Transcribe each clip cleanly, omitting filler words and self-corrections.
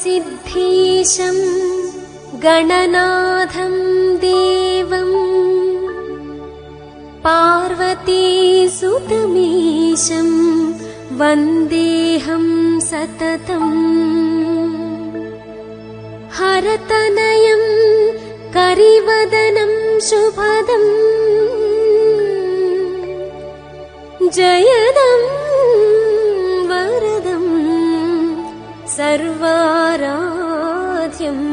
सिद्धीशं गणनाथं देवं पार्वतीसुतमीशं वन्देऽहं सततम् हरतनयं करिवदनं शुभदम् जयदं वरदं सर्वाराध्यम्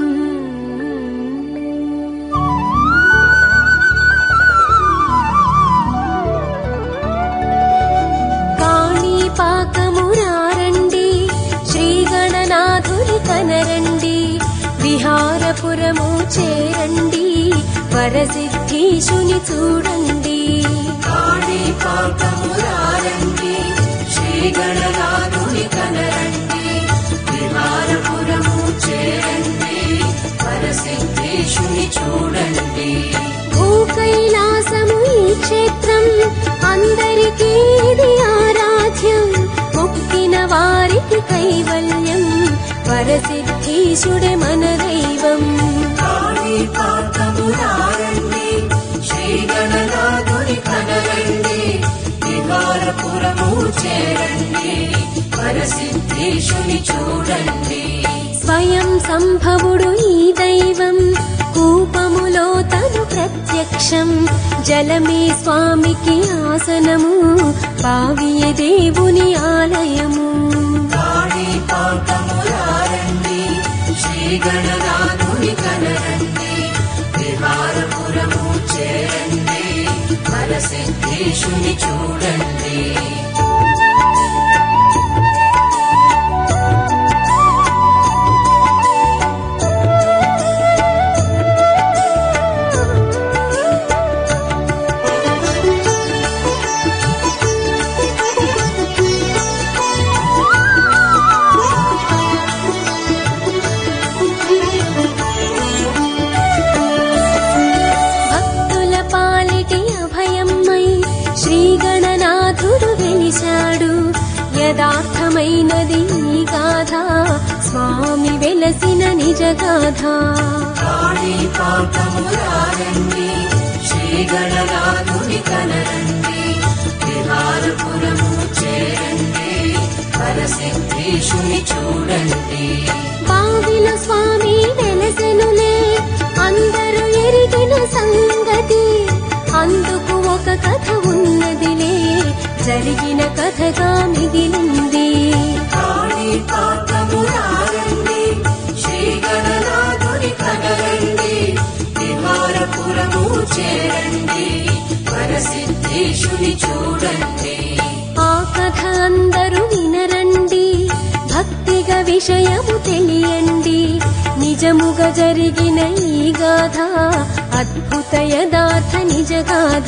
కాణిపాకమురారండి శ్రీగణనాథుని కనరండి విహారపురము చేరండి వరసిద్ధీశుని చూడండి. కాణిపాకమురారండి శ్రీగణనాథుని కనరండి విహారపురము చేరండి వరసిద్ధీశుని చూడండి. భూకైలాసము ఈ క్షేత్రం అందరికీ ఇది ఆరాధ్యం మొక్కిన వారికి కైవల్యం వరసిద్ధీశుడే మన దైవం. కాణిపాకమురారండి శ్రీగణనాథుని కనరండి విహారపురము చేరండి వరసిద్ధీశుని చూడండి. స్వయం సంభవుడు ఈ దైవం కూపములో తను ప్రత్యక్షం జలమే స్వామికి ఆసనము బావియే దేవుని ఆలయము. కాణిపాకమురారండి శ్రీగణనాథుని కనరండి విహారపురము చేరండి వరసిద్ధీశుని చూడండి. యథార్థమైనది ఈ గాథ స్వామి వెలసిన నిజ గాథ. కాణిపాకమురారండి శ్రీగణనాథుని కనరండి విహారపురము చేరండి వరసిద్ధీశుని చూడండి. బావిలో స్వామి వెలసెనులే అందరూ ఎరిగిన సంగతి అందుకు ఒక కథ ఉన్నదిలే జరిగిన కథగా మిగిలింది. కాణిపాకమురారండి శ్రీగణనాథుని కనరండి విహారపురము చేరండి వరసిద్ధీశుని చూడండి. ఆ కథ అందరూ వినరండి భక్తిగా విషయము తెలియండి నిజముగా జరిగిన ఈ గాథ అద్భుత యథార్థ నిజ గాథ.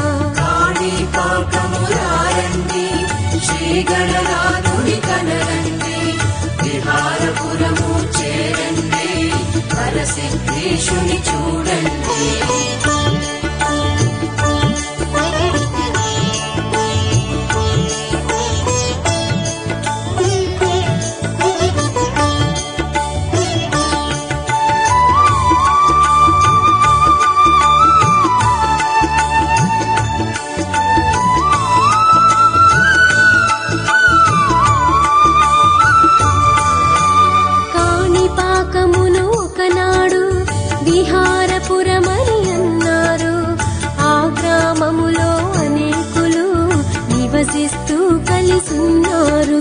కాణిపాకమురారండి శ్రీగణనాథుని కనరండి విహారపురము చేరండి వరసిద్ధీశుని చూడండి. విహారపురమని అన్నారు ఆ గ్రామములో అనేకులు నివసిస్తూ కలిసున్నారు.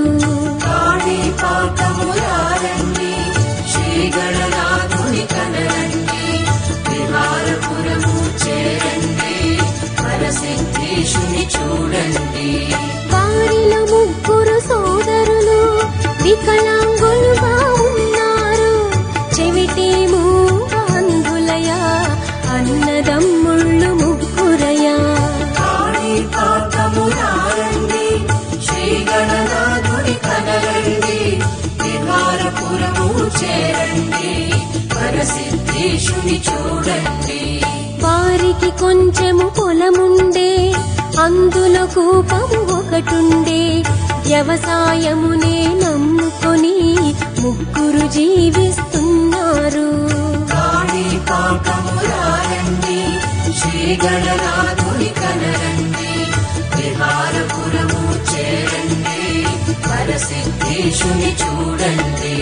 కాణిపాకమురారండి శ్రీగణనాథుని కనరండి విహారపురము చేరండి వరసిద్ధీశుని చూడండి. వారిలో ముగ్గురు సోదరులు వికలాంగులుగా ఉన్నారు చెవిటి మూగంధులయా అన్నదమ్ముళ్ళు ముగ్గురయా. కాణిపాకమురారండి శ్రీగణనాథుని కనరండి విహారపురము చేరండి వరసిద్ధీశుని చూడండి. వారికి కొంచెము పొలముండే అందులో కూపము ఒకటుండే వ్యవసాయమునే నమ్ముకొని ముగ్గురు జీవిస్తున్నారు. కాణిపాకమురారండి, శ్రీ గణనాథుని కనరండి, విహారపురము చేరండి, వరసిద్ధేశుని చూడండి.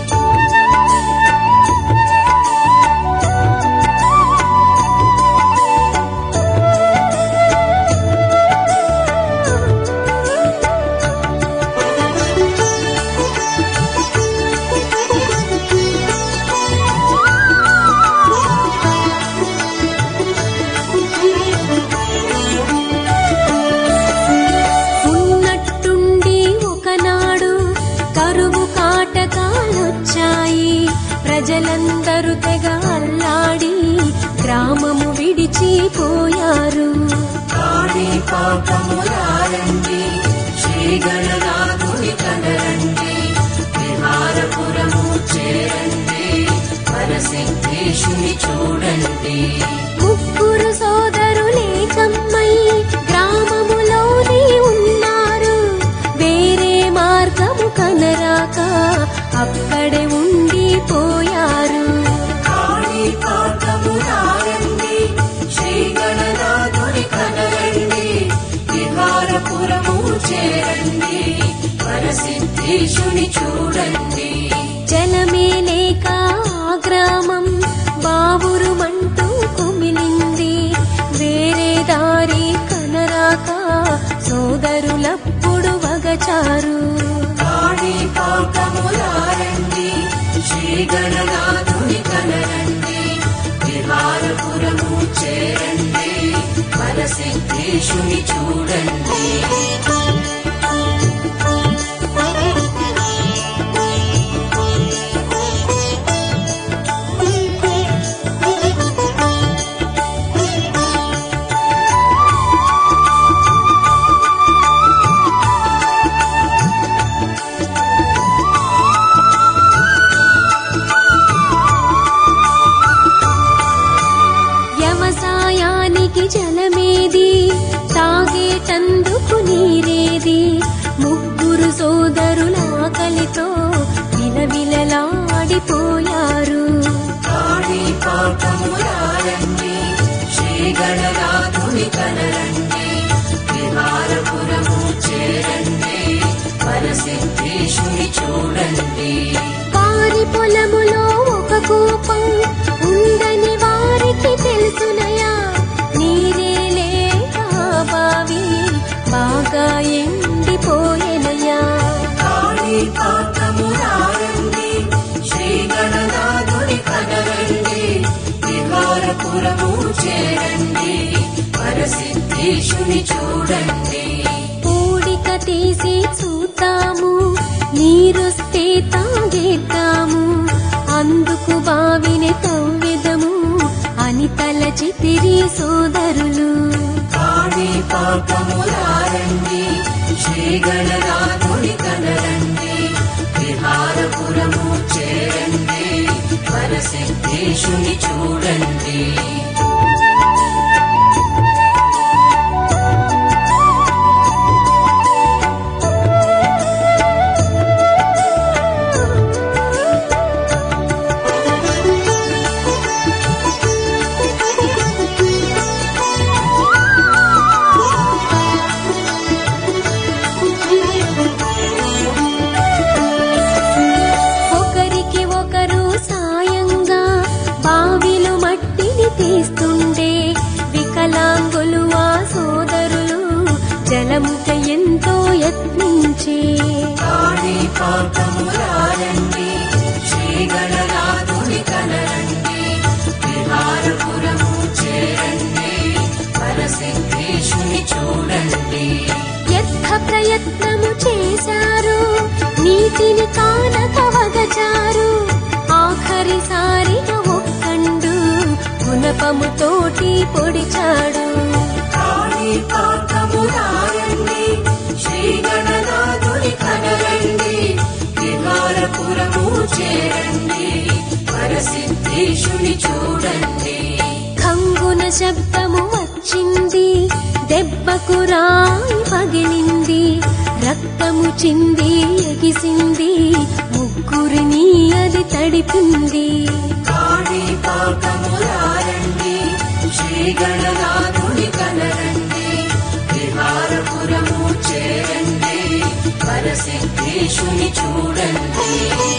ప్రజలందరూ తెగ అల్లాడి గ్రామము విడిచిపోయారు. కాణిపాకమురారండి, శ్రీ గణనాథుని కనరండి, విహారపురము చేరండి, వరసిద్ధేశుని చూడండి. ముగ్గురు సోదరులే కమ్మై గ్రామములోనే ఉన్నారు. వేరే మార్గము కనరాక అక్కడే ఉండిపోయారు. కాణిపాకమురారండి, శ్రీ గణనాథుని కనరండి, విహారపురము చేరండి, వరసిద్ధేశుని చూడండి. జలమే లేక ఆ గ్రామం బావురుమంటూ కుమిలింది. వేరే దారి కనరాక సోదరులప్పుడు వగచారు. కాణిపాకమురారండి, శ్రీ గణనాథుని కనరండి, విహారపురము చేరండి, వరసిద్ధేశుని చూడండి. వ్యవసాయానికి జలమేది, తాగేటందుకు నీరేది. ముగ్గురు సోదరుల ఆకలితో విలవిలలాడిపోయారు. కాణిపాకమురారండి, శ్రీ గణనాథుని కనరండి, విహారపురము చేరండి, వరసిద్ధేశుని చూడండి. వారి పొలములో ఒక కూపం ఉందని వారికి తెలుసునయా. నీరే లేక బావి బాగా ఎండిపోయెనయా. కాణిపాకమురారండి, శ్రీ గణనాథుని కనరండి, విహారపురము చేరండి, వరసిద్ధేశుని చూడండి. పూడిక తీసి చూద్దాము, నీరొస్తే తాగేద్దాము. అందుకు బావిని తవ్వెదము అని తలచితిరి సోదరులు. కాణిపాకమురారండి, శ్రీ గణనాథుని కనరండి, విహారపురము చేరండి, వరసిద్ధేశుని చూడండి. ఒకరికి ఒకరు సాయంగా బావిలో మట్టిని తీస్తుండే. వికలాంగులు ఆ సోదరులు జలముక ఎంతో యత్నించే. కాణిపాకమురారండి, శ్రీ గణనాథుని కనరండి, విహారపురము చేరండి, వరసిద్ధేశుని చూడండి. యత్న ప్రయత్నము చేశారు, నీటిని కానక వగచారు. ఆఖరిసారిగా ఒక్కండు గుణపముతోటి పొడిచాడు. కాణిపాకమురారండి, శ్రీ గణనాథుని కనరండి, విహారపురము చేరండి, వరసిద్ధేశుని చూడండి. ఖంగున శబ్దము వచ్చింది, దెబ్బకు రాయి పగిలింది. రక్తము చింది ఎగిసింది, ముగ్గురిని అది తడిపింది. కాణిపాకములారండి, శ్రీ గణనాథుని కనరండి, విహారపురము చేరండి, వరసిద్ధేశుని చూడండి.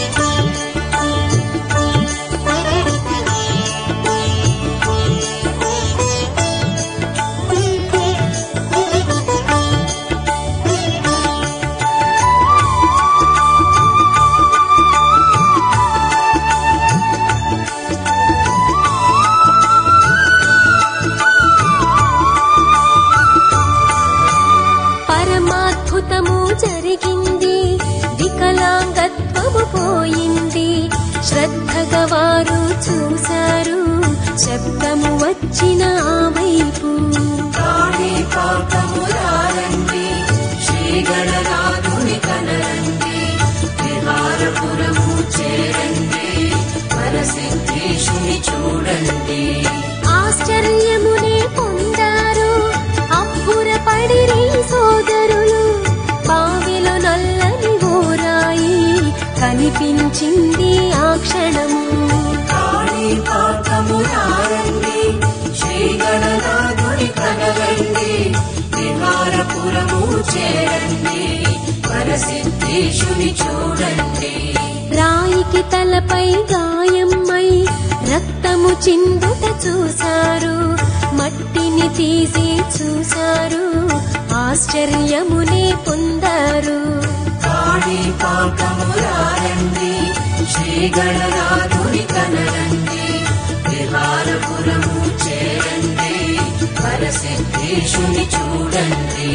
పరమాద్భుతము జరిగింది, వికలాంగత్వము పోయింది. శ్రద్ధగా వారు చూశారు, శబ్దము వచ్చిన ఆ వైపు. కాణిపాకములారండి, శ్రీ గణనాథుని కనరండి, విహారపురము చేరండి, వరసిద్ధేశుని చూడండి. ఆశ్చర్యమునే పొందారు, అబ్బురపడిరి సోదరులు. బావిలో నల్లని ఓరాయి కనిపించింది ఆ క్షణము. కాణిపాకములారండి, శ్రీ గణనాథుని కనరండి, విహారపురము చేరండి, వరసిద్ధేశుని చూడండి. రాయికి తలపై గాయమై రక్తము చిందుట చూశారు, మట్టిని తీసి చూశారు, ఆశ్చర్యమునే పొందారు. కాణిపాకములారండి, శ్రీ గణనాథుని కనరండి, విహారపురము చేరండి, వరసిద్ధేశుని చూడండి.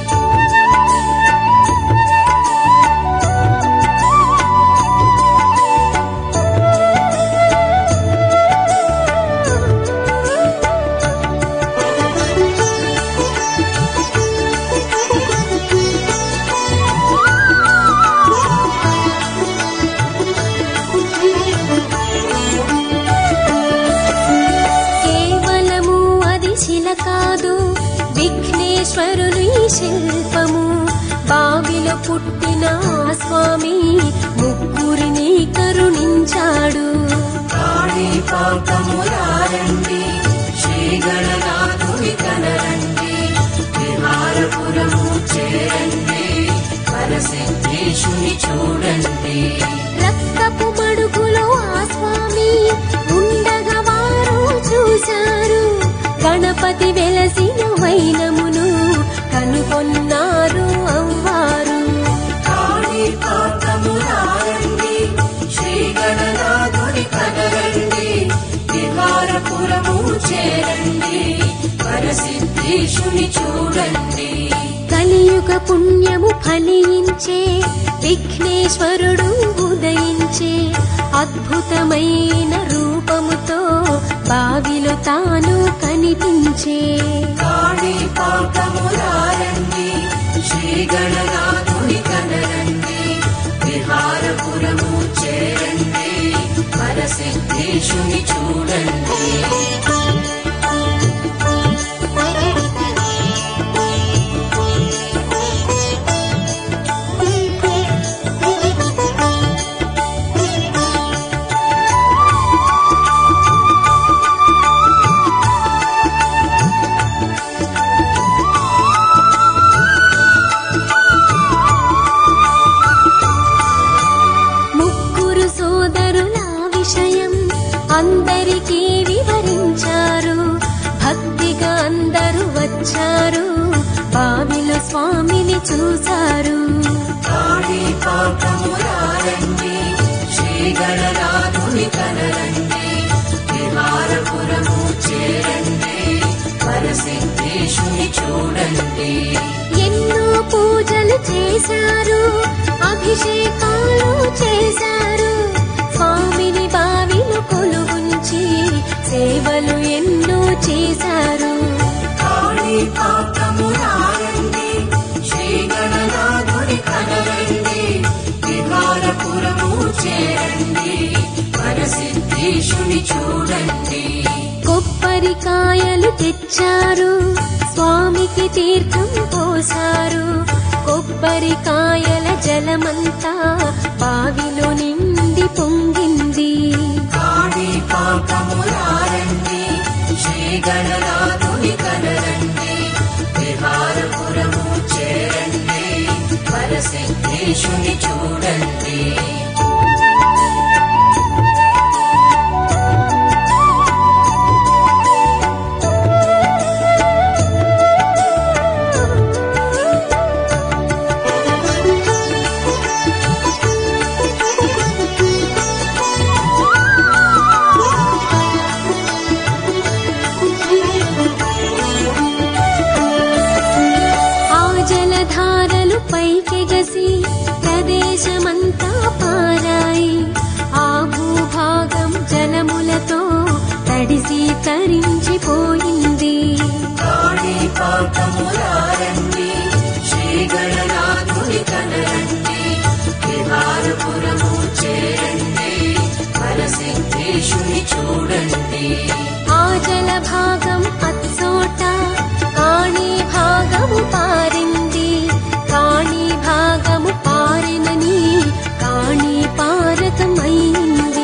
కేవలము అది శిల కాదు, విఘ్నేశ్వరుని శిల్పము. బావిలో పుట్టిన ఆ స్వామి ముగ్గురిని కరుణించాడు. కాణిపాకములారండి, శ్రీ గణనాథుని కనరండి, విహారపురము చేరండి, వరసిద్ధేశుని చూడండి. రక్తపు మడుగులో ఆ స్వామి ఉండగా వారు చూశారు, గణపతి వెలసిన వైనమును కనుగొన్నారు అవ్వారు. కాణిపాకములారండి, శ్రీ గణనాథుని కనరండి, విహారపురము చేరండి, వరసిద్ధేశుని చూడండి. కలియుగ పుణ్యము ఫలించే, విఘ్నేశ్వరుడు ఉదయించే. అద్భుతమైన రూపముతో బావిలో తాను కనిపించే. కాణిపాకములారండి, శ్రీ గణనాథుని కనరండి, విహారపురము చేరండి, వరసిద్ధేశుని చూడండి. ముగ్గురు సోదరుల విషయం అందరికీ వివరించారు. భక్తిగా అందరూ వచ్చారు, బావిలో స్వామిని చూశారు. కాణిపాకములారండి, శ్రీ గణనాథుని కనరండి, విహారపురము చేరండి, వరసిద్ధేశుని చూడండి. ఎన్నో పూజలు చేశారు, అభిషేకాలు చేశారు. స్వామిని బావిలో కొలువుంచి సేవలు ఎన్నో చేశారు. కాణిపాకములారండి, శ్రీ గణనాథుని కనరండి, విహారపురము చేరండి, వరసిద్ధేశుని చూడండి. కొబ్బరికాయలు తెచ్చారు, స్వామికి తీర్థం పోసారు. కొబ్బరికాయల జలమంతా బావిలో నిండి పొంగింది. కాణిపాకములారండి, శ్రీ గణనాథుని కనరండి, విహారపురము చేరండి, వరసిద్ధేశుని చూడండి. పైకెగసి ప్రదేశమంతా పారాయి. ఆ భూభాగం జలములతో తడిసి తరించిపోయింది. కాణిపాకములారండి, శ్రీ గణనాథుని కనరండి, విహారపురము చేరండి, వరసిద్ధేశుని చూడండి. ఆ జల భాగం అచ్చోట కాణీ భాగము పారింది. కాణీ భాగము పారినని కాణీపారకమైంది.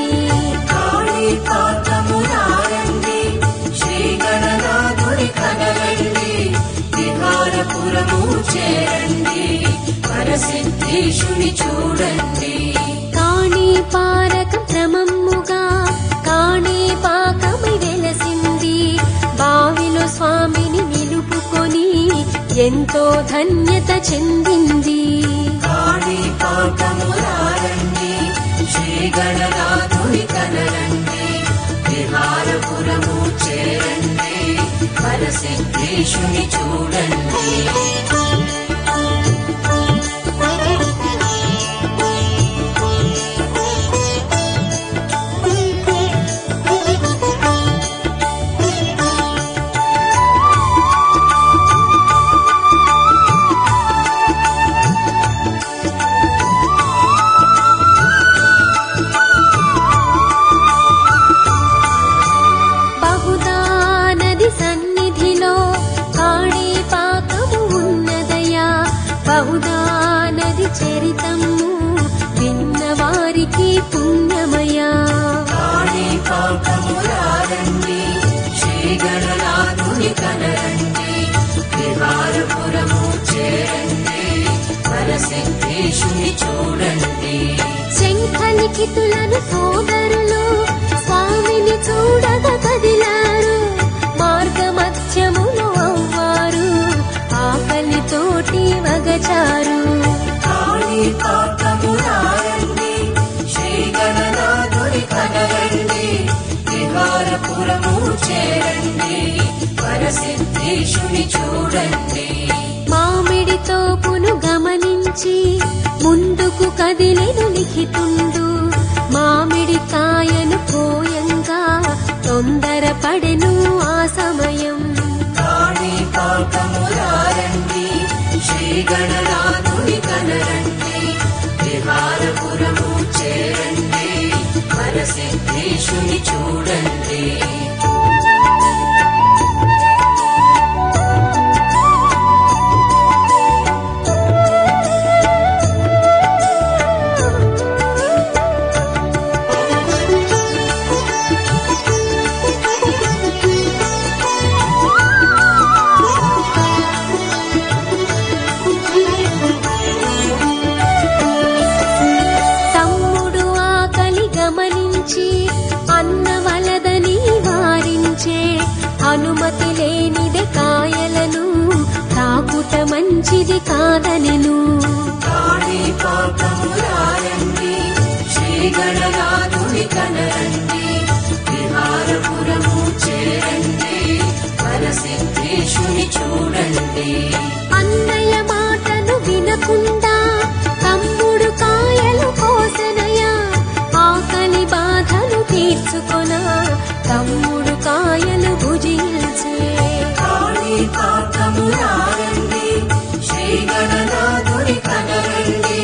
కాణిపాకములారండి, శ్రీ గణనాథుని కనరండి, విహారపురము చేరండి, వరసిద్ధేశుని చూడండి. కాణీపారక క్రమముగా కాణీపాకమై వెలసింది. బావిలో స్వామిని నిలుపుకొని ఎంతో ధన్యత చెందింది. కాణిపాకములారండి, శ్రీ గణనాథుని కనరండి, విహారపురము చేరండి, వరసిద్ధేశుని చూడండి. బహుదా నది సన్నిధిలో కాణీపాకము ఉన్నదయా. బహుదా నది చరితము విన్నవారికి పుణ్యమయా. కాణిపాకములారండి, శ్రీ గణనాథుని కనరండి, విహారపురము చేరండి, వరసిద్ధేశుని చూడండి. శంఖలిఖితులను సోదరులు స్వామిని చూడగా కదిలారు. మార్గమధ్యములో అవ్వారు ఆకలితోటి వగచారు. కాణిపాకములారండి, శ్రీ గణనాథుని కనరండి, విహారపురము చేరండి, వరసిద్ధేశుని చూడండి. మామిడి తోపును గమనించి ముందుకు కదిలెను లిఖితుండు. మామిడి కాయను కోయంగా తొందరపడెను ఆ సమయం. కాణిపాకములారండి, శ్రీ గణనాథుని కనరండి, విహారపురము చేరండి, వరసిద్ధేశుని చూడండి. తమ్ముడు ఆకలి గమనించి అన్నవలదని వారించే. అనుమతి లేనిదే కాయలను తాకుట మంచిది కాదనెను. కాణిపాకములారండి, శ్రీ గణనాథుని కనరండి, విహారపురము చేరండి, వరసిద్ధేశుని చూడండి. అన్నయ్య మాటను వినకుండా తమ్ముడు కాయలు కోసెనయా. ఆకలి బాధను తీర్చుకొన తమ్ముడు కాయలు భుజించే. కాణిపాకములారండి, శ్రీ గణనాథుని కనరండి,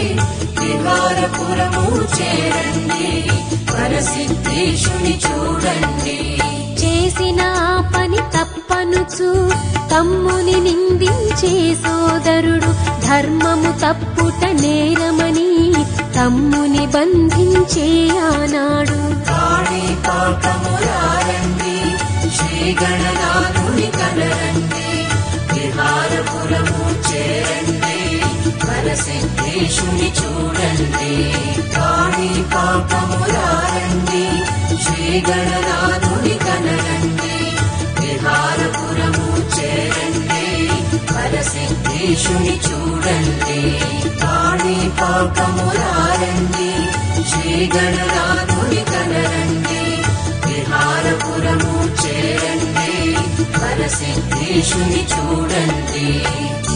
విహారపురము చేరండి, వరసిద్ధేశుని చూడండి. చేసిన ఆ పని తప్పనుచు తమ్ముని నిందించే సోదరుడు ధర్మము తప్పుట నేరమని తమ్ముని బంధించే ఆనాడు. కాణిపాకమురారండి శ్రీ గణనాథుని కనరండి విహారపురము చేరండి వరసిద్ధేశుని చూడండి. కాణిపాకమురారండి శ్రీ గణనాథుని కనరండి విహారపురము చేరండి వరసిద్ధేశుని చూడండి. కాణిపాకమురారండి శ్రీ గణనాథుని కనరండి విహారపురము చేరండి వరసిద్ధేశుని చూడండి.